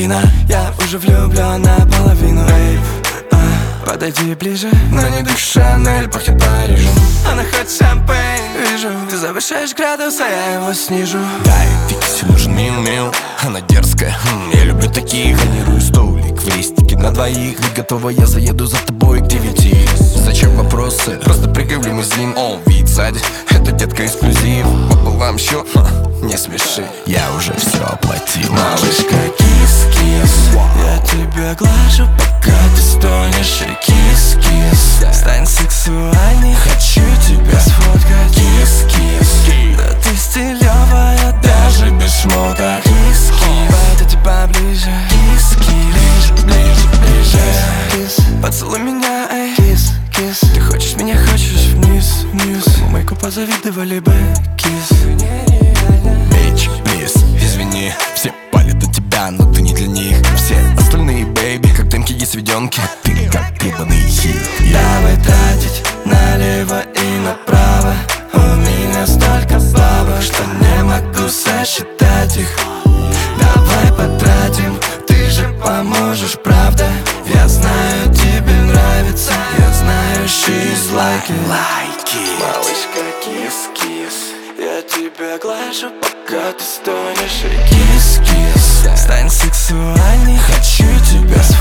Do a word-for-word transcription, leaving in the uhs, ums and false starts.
половина. Я уже влюблен наполовину. Эй, а, подойди ближе. Но не дух Шанель, пахнет Парижем. Она хоть шампейн, вижу. Ты завышаешь градус, а я его снижу. Дай фикси, нужен мил-мил. Она дерзкая, хм, я люблю таких. Бронирую столик в рестике на двоих. Ведь готова, я заеду за тобой к девяти. Зачем вопросы? Просто прыгай в лимузин. О, вид сзади, это детка эксклюзив. Пополам счет, ха, не смеши. Я уже все оплатил. Малышка, кис-кис, я тебя глажу, пока ты стонешь. И кис-кис, стань сексуальной, хочу тебя сфоткать. Кис-кис, да ты стилевая, даже без шмота. Кис-кис, подойди поближе. Кис-кис, ближе, ближе, ближе. Кис, поцелуй меня, эй. Кис-кис, ты хочешь меня, хочешь вниз, вниз. Майку позавидовали бы. Кис, Bitch, please, извини, все палят от тебя, но ты не для них. Все остальные, бэйби, как дымки и сведенки. Ты как ебаный хит. давай тратить налево и направо. У меня столько бабок, что не могу сосчитать их. Давай потратим, ты же поможешь, правда? Я знаю, тебе нравится. Я знаю, she's like it. Малышка, кис-кис, я тебя глажу, пока ты стонешь. И кис-кис, стань сексуальной, хочу тебя